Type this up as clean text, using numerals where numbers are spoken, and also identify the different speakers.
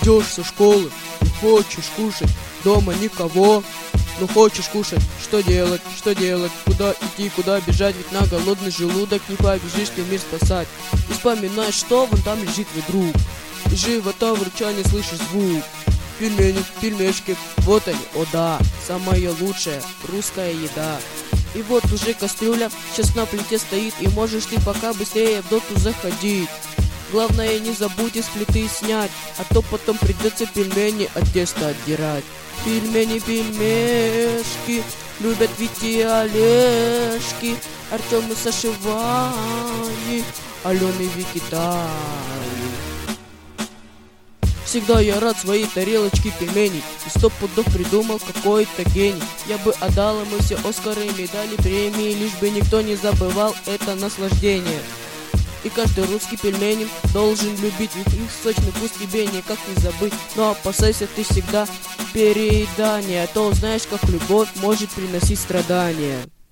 Speaker 1: Придешь со школы и хочешь кушать, дома никого. Ну хочешь кушать, что делать, куда идти, куда бежать, ведь на голодный желудок не побежишь ты мир спасать. И вспоминай, что вон там лежит твой друг, из живота в рычании слышишь звук. Пельмени, пельмешки, вот они, о да, самая лучшая русская еда. И вот уже кастрюля сейчас на плите стоит, и можешь ты пока быстрее в доту заходить. Главное, не забудь из плиты снять, а то потом придется пельмени от теста отдирать. Пельмени, пельмешки, любят Вити и Олежки, Артем и Саша, Вани, Алена и Вики, Тани. Всегда я рад своей тарелочке пельменей, и 100 пудов придумал какой-то гений. Я бы отдал ему все Оскары, медали, премии, лишь бы никто не забывал это наслаждение. И каждый русский пельменем должен любить, ведь их сочный вкус тебе никак не забыть. Но опасайся ты всегда переедания, а то узнаешь, как любовь может приносить страдания.